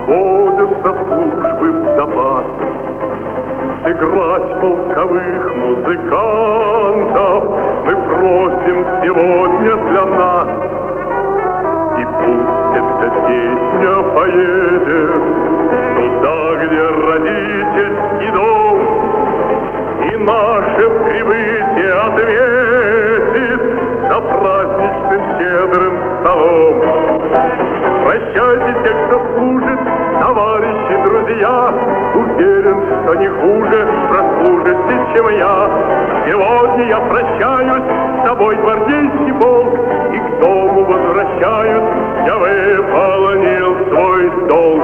уходят со службы в запас. Сыграть полковых музыкантов мы просим сегодня для нас. И пусть эта песня поедет туда, где родительский дом, и наше прибытие ответит за праздничным щедрым столом. Прощайте тех, кто служит, товарищи, друзья, уверен, что не хуже прослужите, чем я. Сегодня я прощаюсь с тобой, гвардейский полк, и к дому возвращаюсь, я выполнил свой долг.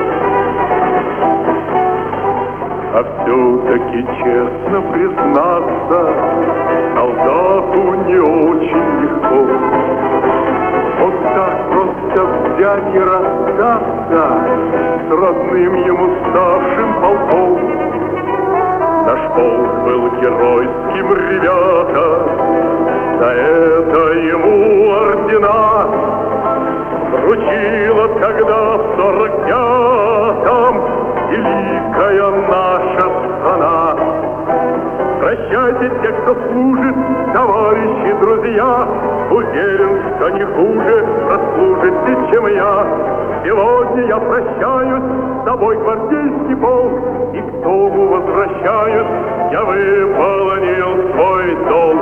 А все-таки, честно признаться, солдату не очень легко вот так просто взять и расстаться с родным ему ставшим полком. Наш полк был геройским, ребята, за это ему ордена вручила тогда в 45-м великая наша страна. Прощайте те, кто служит, товарищи, друзья, уверен, что не хуже прослужите, чем я. Сегодня я прощаюсь с тобой, гвардейский полк, и к дому возвращаюсь, я выполнил свой долг.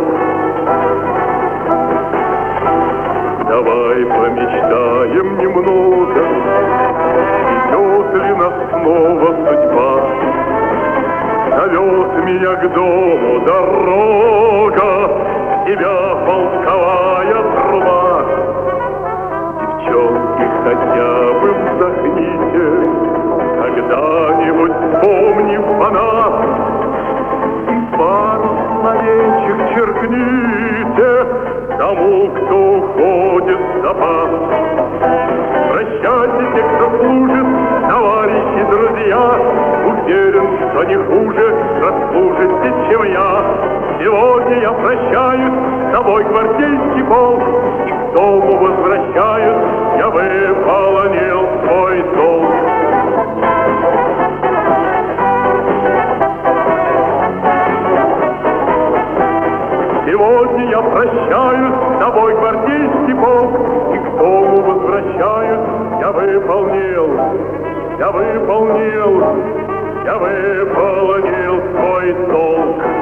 Давай помечтаем немного, ведет ли нас снова судьба. Зовет меня к дому дорога, тебя полковая труба. Девчонки, хотя бы вздохните, когда-нибудь вспомнив о нас, и пару словечек черкните тому, кто уходит в запас. Прощайте те, кто служит, товарищи, друзья, уверен, что не хуже прослужите, чем я. Сегодня я прощаюсь с тобой, гвардейский полк, и к дому возвращаюсь, я выполнил свой долг. Сегодня я прощаюсь с тобой, гвардейский полк, и к дому возвращаюсь, я выполнил свой долг.